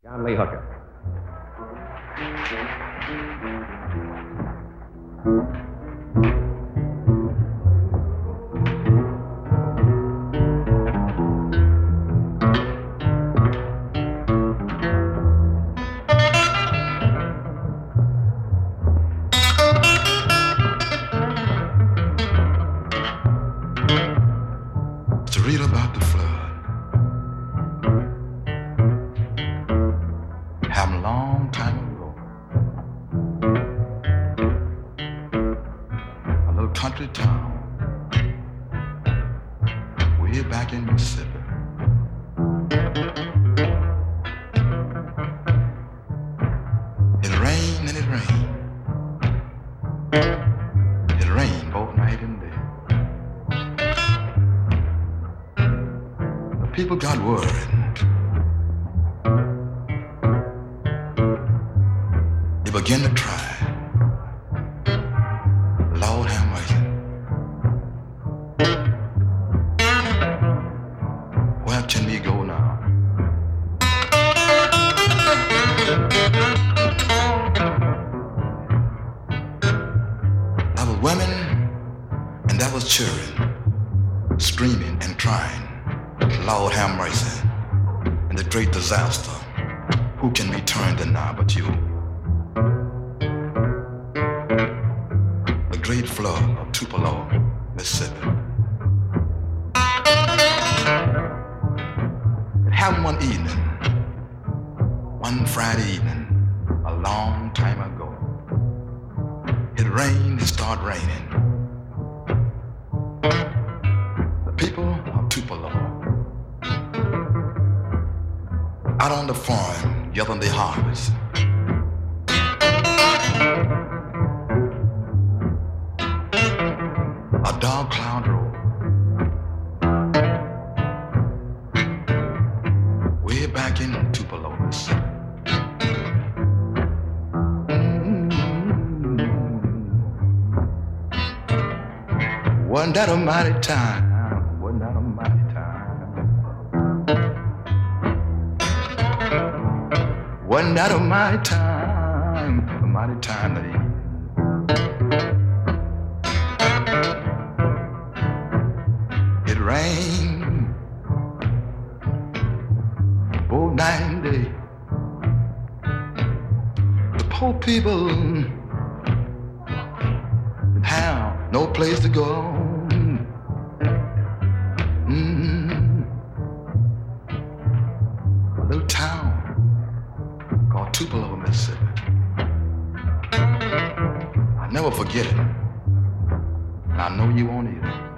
John Lee Hooker. To read about the flood. Happened a long time ago. A little country town way back in Mississippi. It rained and it rained. It rained both night and day. The people got worried. They began to try. Lord have mercy. Where can we go now? There was women and there was children screaming and crying. Lord have mercy. And the great disaster. Who can be turned in now but you? The great flood of Tupelo, Mississippi. It happened one evening, one Friday evening, a long time ago. It rained, it started raining. The people of Tupelo, out on the farm, gathering their harvest. A dark cloud rolled way back in Tupelo, Mississippi. Wasn't that a mighty time? Wasn't that a mighty time? Wasn't that a mighty time? A mighty time that evening. It rained both night and day. The poor people didn't have no place to go. A little town called Tupelo, Mississippi. I'll never forget it. And I know you won't either.